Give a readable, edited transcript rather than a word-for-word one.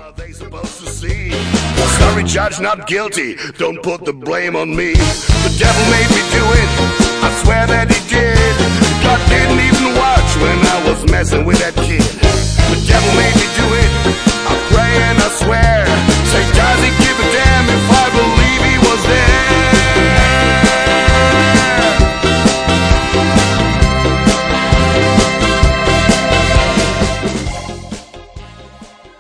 are they supposed to see? Sorry, judge, not guilty. Don't put the blame on me. The devil made me do it.